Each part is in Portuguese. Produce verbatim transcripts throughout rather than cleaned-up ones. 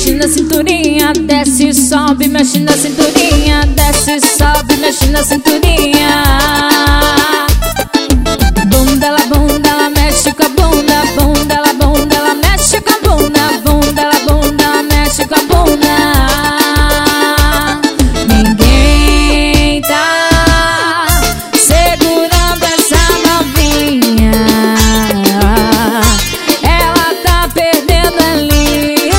mexe na cinturinha, desce, sobe, mexe na cinturinha, desce, sobe, mexe na cinturinha. Bunda, ela, bunda, ela mexe com a bunda, bunda, ela, bunda, ela mexe com a bunda, bunda, ela, bunda, ela mexe com a bunda. Ninguém tá segurando essa novinha, ela tá perdendo a linha.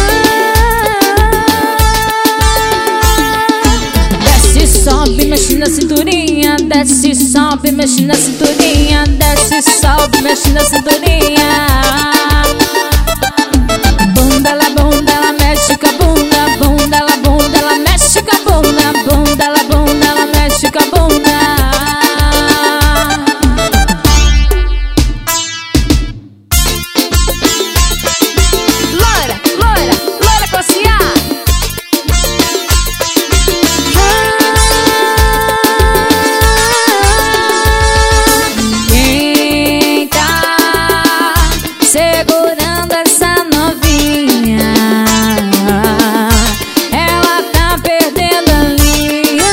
Desce, sobe, mexe na cinturinha, desce, sobe, mexe na cinturinha, desce, sobe, mexe na cinturinha. Bunda, ela, bunda, ela mexe com a bunda, bunda, ela, bunda, ela mexe com a bunda, bunda, ela, bunda, ela mexe com a bunda. Loira, loira, loira classe A. Ninguém tá segurando essa novinha, ela tá perdendo a linha.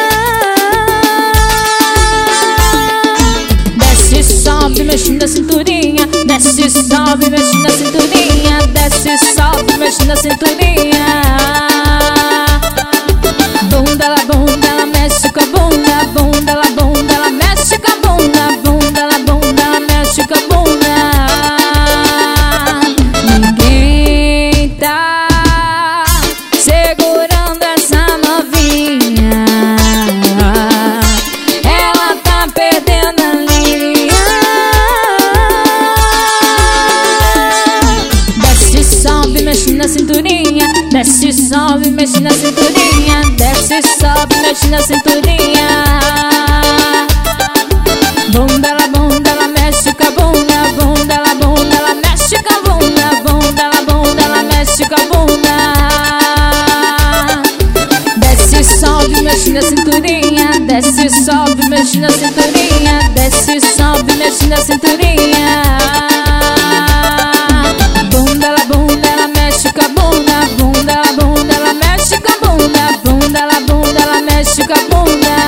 Desce, sobe, mexe na cinturinha, desce, sobe, mexe na cinturinha, desce, sobe, mexe na cinturinha. Bunda, ela, bunda, ela mexe com a bunda, bunda, ela, bunda, ela mexe com a bunda, bunda, ela, bunda, ela mexe com a bunda. Ninguém tá segurando essa novinha, ela tá perdendo a linha. Desce, sobe, mexe na cinturinha, desce, sobe, mexe na cinturinha, desce, sobe, mexe na cinturinha. Bunda, ela, bunda, ela mexe com a bunda, bunda, ela, bunda, ela mexe com a bunda, bunda, ela, bunda, ela mexe com a bunda. Desce, sobe, mexe na cinturinha, desce, sobe, mexe na cinturinha, desce, sobe, mexe na cinturinha. Bunda, ela, bunda, ela mexe com a bunda, bunda, ela, bunda, ela mexe com a bunda, bunda, ela, bunda, ela mexe com a bunda.